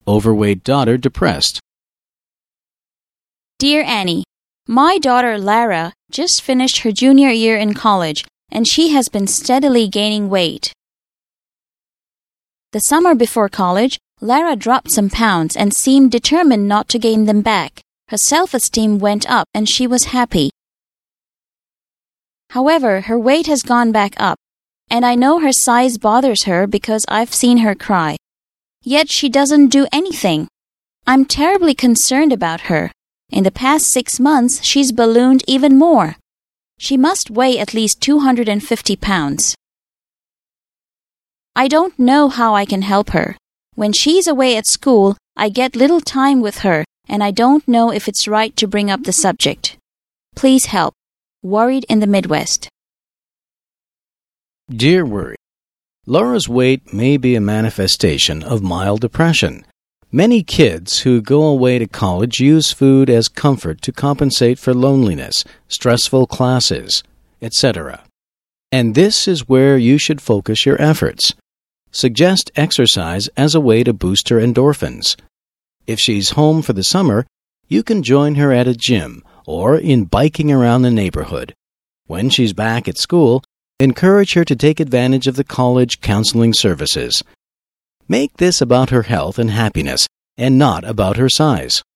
overweight daughter depressed. Dear Annie, my daughter Lara just finished her junior year in college, and she has been steadily gaining weight. The summer before college, Lara dropped some pounds and seemed determined not to gain them back. Her self-esteem went up and she was happy. However, her weight has gone back up, and I know her size bothers her because I've seen her cry. Yet she doesn't do anything. I'm terribly concerned about her. In the past 6 months, she's ballooned even more. She must weigh at least 250 pounds. I don't know how I can help her. When she's away at school, I get little time with her, and I don't know if it's right to bring up the subject. Please help. Worried in the Midwest. Dear Worry, Laura's weight may be a manifestation of mild depression. Many kids who go away to college use food as comfort to compensate for loneliness, stressful classes, etc. And this is where you should focus your efforts. Suggest exercise as a way to boost her endorphins. If she's home for the summer, you can join her at a gym or in biking around the neighborhood. When she's back at school, encourage her to take advantage of the college counseling services. Make this about her health and happiness and not about her size.